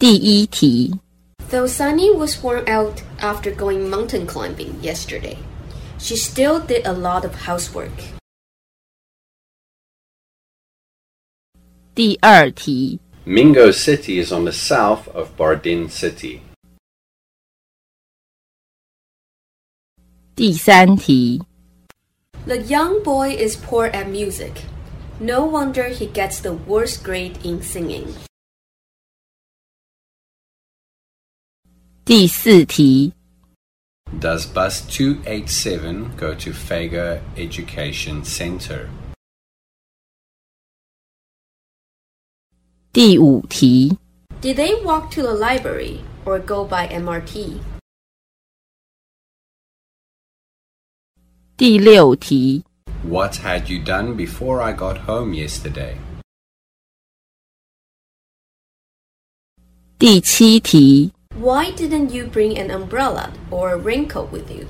第一题 Though Sunny was worn out after going mountain climbing yesterday, she still did a lot of housework. 第二题 Mingo City is on the south of Bardin City. 第三题 The young boy is poor at music. No wonder he gets the worst grade in singing. 第四题 Does bus 287 go to Fager Education Center? 第五题 Did they walk to the library or go by MRT? 第六题 What had you done before I got home yesterday? 第七题 Why didn't you bring an umbrella or a raincoat with you?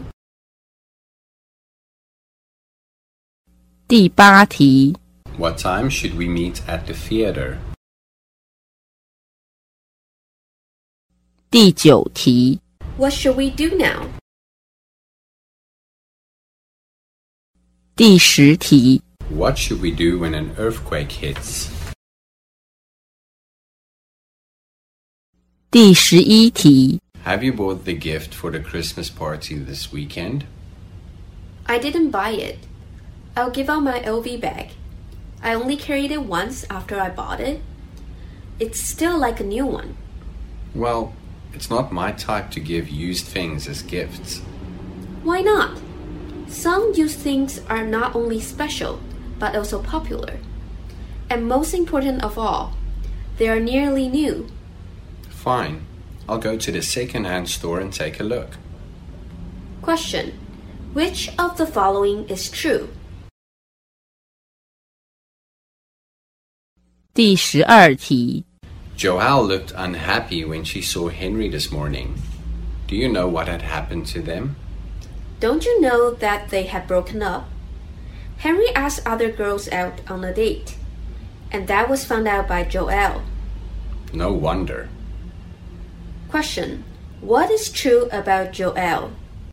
第八题 What time should we meet at the theater? 第九题 What should we do now? 第十题 What should we do when an earthquake hits? 第十一题 Have you bought the gift for the Christmas party this weekend? I didn't buy it. I'll give out my LV bag. I only carried it once after I bought it. It's still like a new one. Well, it's not my type to give used things as gifts. Why not? Some used things are not only special, but also popular. And most important of all, they are nearly new. Fine. I'll go to the second-hand store and take a look. Question. Which of the following is true? 第十二题 Joelle looked unhappy when she saw Henry this morning. Do you know what had happened to them? Don't you know that they had broken up? Henry asked other girls out on a date, and that was found out by Joelle. No wonder. Question. What is true about Joelle?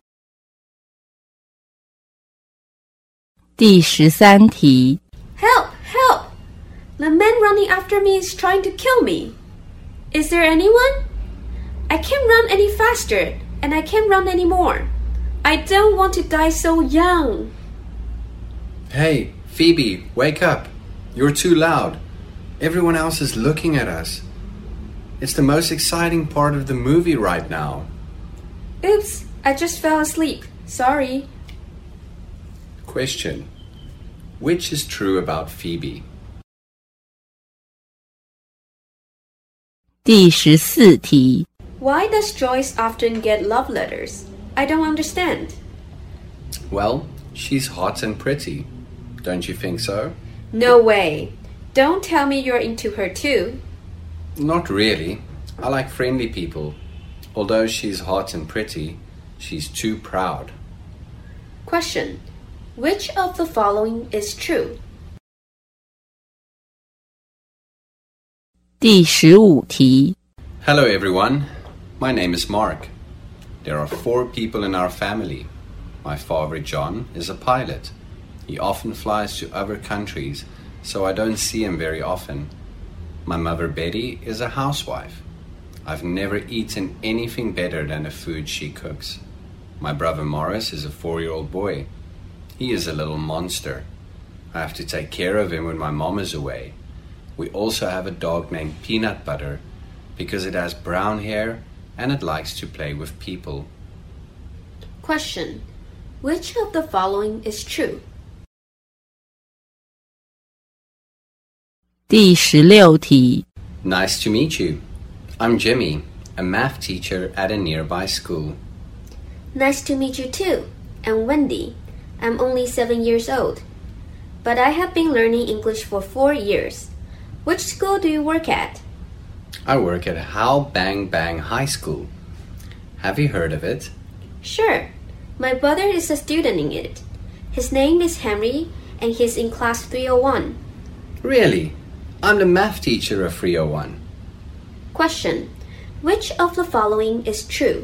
第十三题 Help! Help! The man running after me is trying to kill me. Is there anyone? I can't run any faster, and I can't run anymore. I don't want to die so young. Hey, Phoebe, wake up. You're too loud. Everyone else is looking at us. It's the most exciting part of the movie right now. Oops, I just fell asleep. Sorry. Question. Which is true about Phoebe? 第十四题 Why does Joyce often get love letters? I don't understand. Well, she's hot and pretty. Don't you think so? No way. Don't tell me you're into her too. Not really. I like friendly people. Although she's hot and pretty, she's too proud. Question. Which of the following is true? 第十五题 Hello everyone. My name is Mark. There are 4 people in our family. My father John is a pilot. He often flies to other countries, so I don't see him very often. My mother Betty is a housewife. I've never eaten anything better than the food she cooks. My brother Morris is a 4-year-old boy. He is a little monster. I have to take care of him when my mom is away. We also have a dog named Peanut Butter because it has brown hair and it likes to play with people. Question. Which of the following is true? 第十六题 Nice to meet you. I'm Jimmy, a math teacher at a nearby school. Nice to meet you too. I'm Wendy. I'm only 7 years old. But I have been learning English for 4 years. Which school do you work at? I work at Hal Bang Bang High School. Have you heard of it? Sure. My brother is a student in it. His name is Henry, and he's in class 301. Really? I'm the math teacher of 301. Question. Which of the following is true?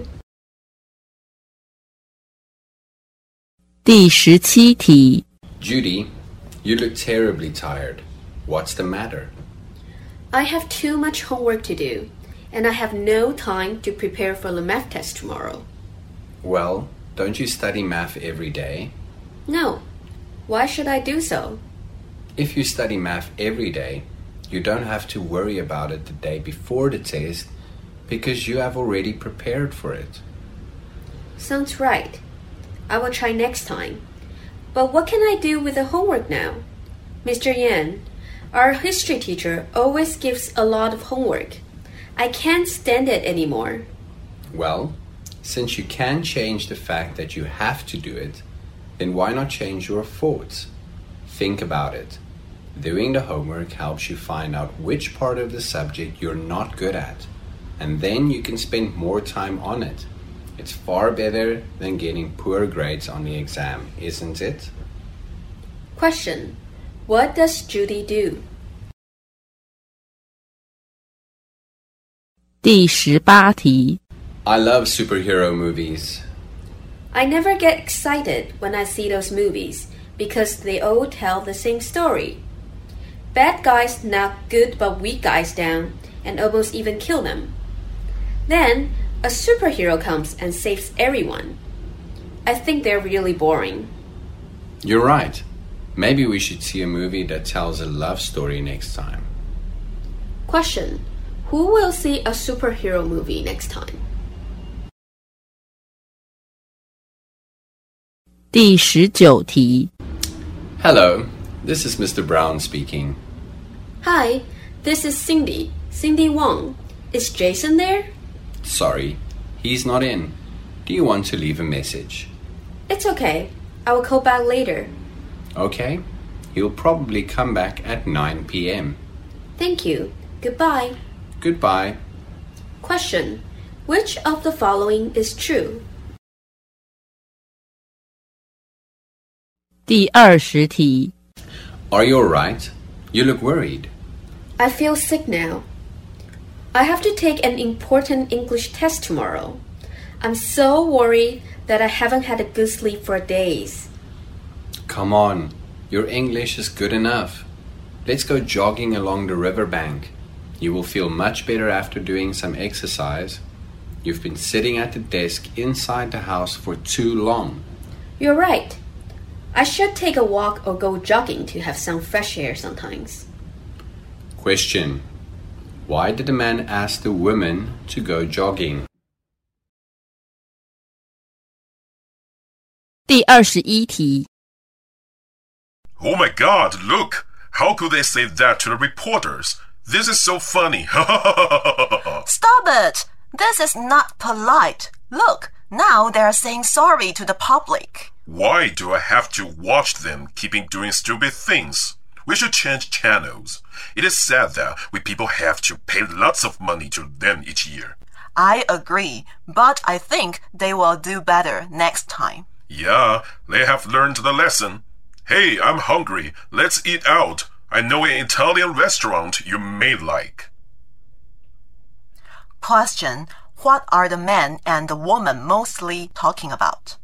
第17题 Judy, you look terribly tired. What's the matter? I have too much homework to do, and I have no time to prepare for the math test tomorrow. Well, don't you study math every day? No. Why should I do so? If you study math every day, you don't have to worry about it the day before the test because you have already prepared for it. Sounds right. I will try next time. But what can I do with the homework now? Mr. Yan, our history teacher always gives a lot of homework. I can't stand it anymore. Well, since you can't change the fact that you have to do it, then why not change your thoughts? Think about it. Doing the homework helps you find out which part of the subject you're not good at, and then you can spend more time on it. It's far better than getting poor grades on the exam, isn't it? Question. What does Judy do? 第18题 I love superhero movies. I never get excited when I see those movies because they all tell the same story. Bad guys knock good but weak guys down and almost even kill them. Then, a superhero comes and saves everyone. I think they're really boring. You're right. Maybe we should see a movie that tells a love story next time. Question. Who will see a superhero movie next time? 第19题 Hello, this is Mr. Brown speaking. Hi, this is Cindy Wong. Is Jason there? Sorry, he's not in. Do you want to leave a message? It's okay. I will call back later. Okay, he'll probably come back at 9 p.m. Thank you. Goodbye. Goodbye. Question. Which of the following is true? 第20题 Are you alright? You look worried. I feel sick now. I have to take an important English test tomorrow. I'm so worried that I haven't had a good sleep for days. Come on, your English is good enough. Let's go jogging along the riverbank. You will feel much better after doing some exercise. You've been sitting at the desk inside the house for too long. You're right. I should take a walk or go jogging to have some fresh air sometimes. Question. Why did the man ask the woman to go jogging? 第21题 Oh my God, look! How could they say that to the reporters? This is so funny. Stop it! This is not polite. Look, now they're saying sorry to the public. Why do I have to watch them keeping doing stupid things? We should change channels. It is sad that we people have to pay lots of money to them each year. I agree, but I think they will do better next time. Yeah, they have learned the lesson. Hey, I'm hungry. Let's eat out. I know an Italian restaurant you may like. Question. What are the man and the woman mostly talking about?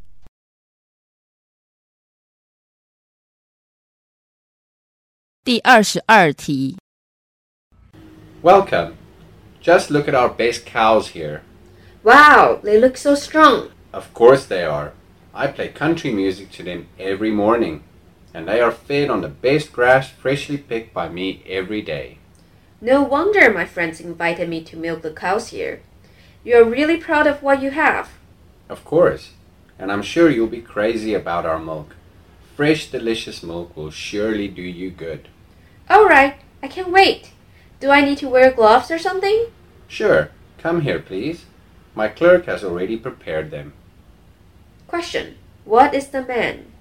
第22题 Welcome. Just look at our best cows here. Wow, they look so strong. Of course they are. I play country music to them every morning, and they are fed on the best grass freshly picked by me every day. No wonder my friends invited me to milk the cows here. You're really proud of what you have. Of course, and I'm sure you'll be crazy about our milk. Fresh, delicious milk will surely do you good. All right, I can't wait. Do I need to wear gloves or something? Sure, come here please. My clerk has already prepared them. Question. What is the man?